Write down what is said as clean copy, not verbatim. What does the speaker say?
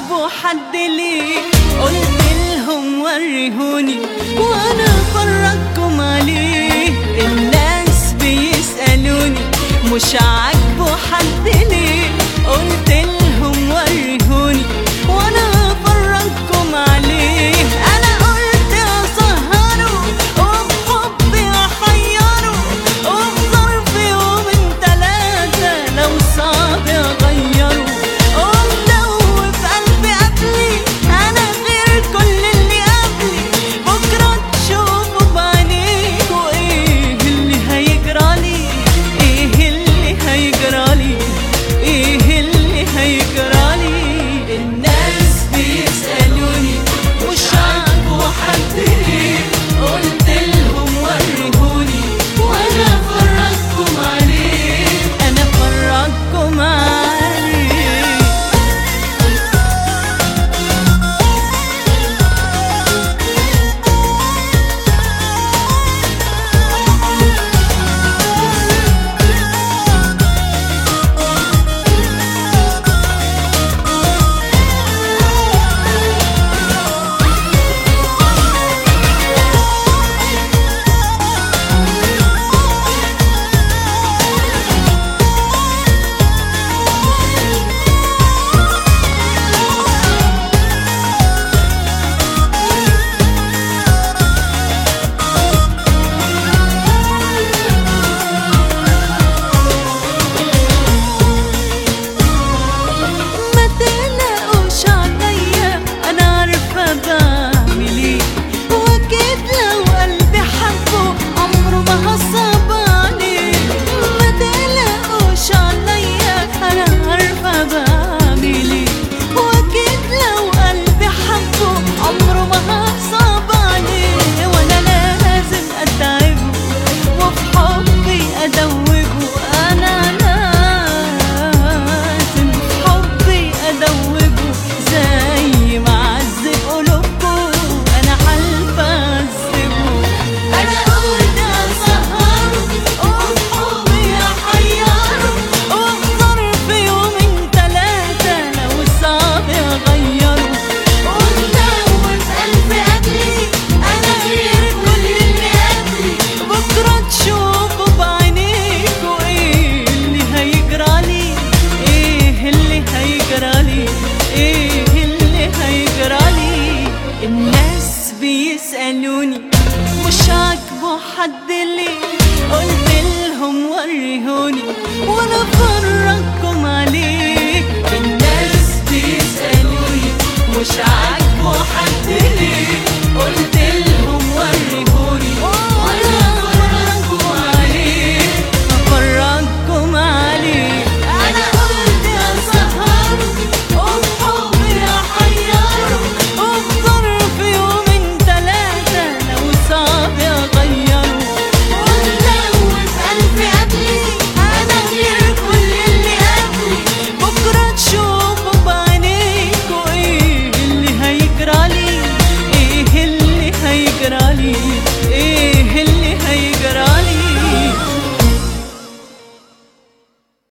عاجبه حد ليه؟ قلت لهم وريهوني وانا فرجكم عليه. الناس بيسألوني مش عاجبه حد ليه؟ قلت لهم وريهوني وانا فرجكم عليه. انا قلت اسهره وبحبي احيره وفي ظرف يومين 3 لو صعب اغيره. ومدوب قلبي قبلي انا غير كل اللي قبلي. بكره تشوفوا بعينيكوا ايه اللي هيجرالي، ايه اللي هيجرالي، ايه اللي هيجرالي. الناس بيسألوني مش عاجبه حد ليه؟ قلت لهم وريهوني وانا فرجكم عليه، انا فرجكم عليه. الناس بيسألوني مش عاجبه حد ليه؟ قلت لهم وريهوني وانا فرجكم